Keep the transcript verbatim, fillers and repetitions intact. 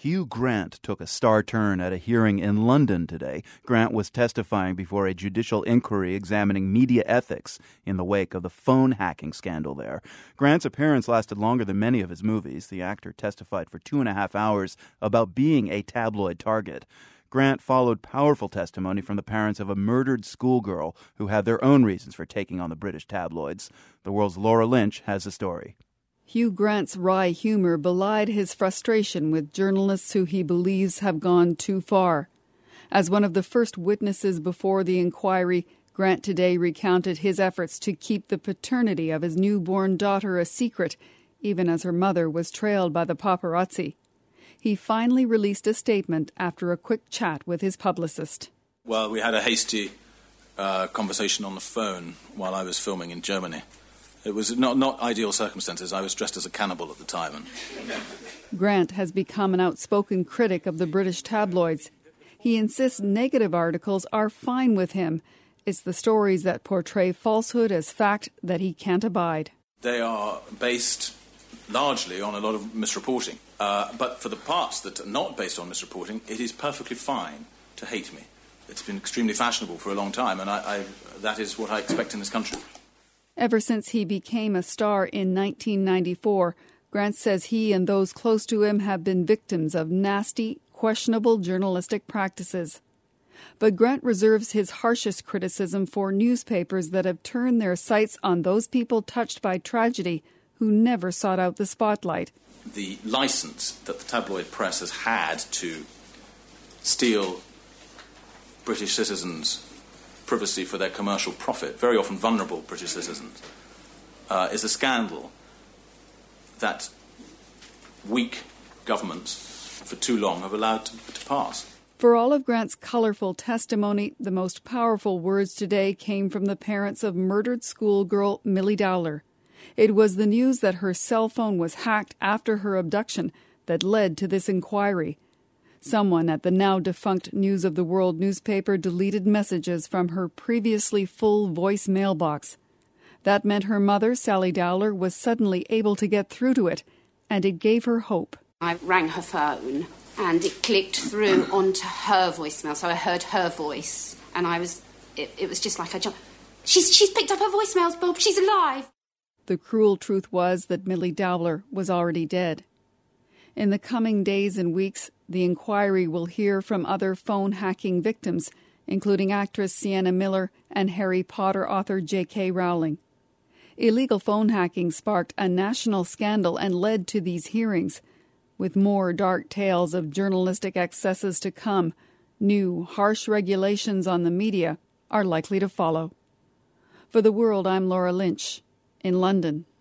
Hugh Grant took a star turn at a hearing in London today. Grant was testifying before a judicial inquiry examining media ethics in the wake of the phone hacking scandal there. Grant's appearance lasted longer than many of his movies. The actor testified for two and a half hours about being a tabloid target. Grant followed powerful testimony from the parents of a murdered schoolgirl who had their own reasons for taking on the British tabloids. The World's Laura Lynch has the story. Hugh Grant's wry humor belied his frustration with journalists who he believes have gone too far. As one of the first witnesses before the inquiry, Grant today recounted his efforts to keep the paternity of his newborn daughter a secret, even as her mother was trailed by the paparazzi. He finally released a statement after a quick chat with his publicist. Well, we had a hasty uh, conversation on the phone while I was filming in Germany. It was not, not ideal circumstances. I was dressed as a cannibal at the time. And... Grant has become an outspoken critic of the British tabloids. He insists negative articles are fine with him. It's the stories that portray falsehood as fact that he can't abide. They are based largely on a lot of misreporting. Uh, but for the parts that are not based on misreporting, it is perfectly fine to hate me. It's been extremely fashionable for a long time, and I, I, that is what I expect in this country. Ever since he became a star in nineteen ninety-four, Grant says he and those close to him have been victims of nasty, questionable journalistic practices. But Grant reserves his harshest criticism for newspapers that have turned their sights on those people touched by tragedy who never sought out the spotlight. The license that the tabloid press has had to steal British citizens' privacy for their commercial profit, very often vulnerable British citizens, uh, is a scandal that weak governments for too long have allowed to, to pass. For all of Grant's colourful testimony, the most powerful words today came from the parents of murdered schoolgirl Milly Dowler. It was the news that her cell phone was hacked after her abduction that led to this inquiry. Someone at the now-defunct News of the World newspaper deleted messages from her previously full voice mailbox. That meant her mother, Sally Dowler, was suddenly able to get through to it, and it gave her hope. I rang her phone, and it clicked through onto her voicemail, so I heard her voice, and I was, it, it was just like I jumped. She's, she's picked up her voicemails, Bob, she's alive! The cruel truth was that Milly Dowler was already dead. In the coming days and weeks, the inquiry will hear from other phone hacking victims, including actress Sienna Miller and Harry Potter author J K Rowling. Illegal phone hacking sparked a national scandal and led to these hearings. With more dark tales of journalistic excesses to come, new, harsh regulations on the media are likely to follow. For The World, I'm Laura Lynch, in London.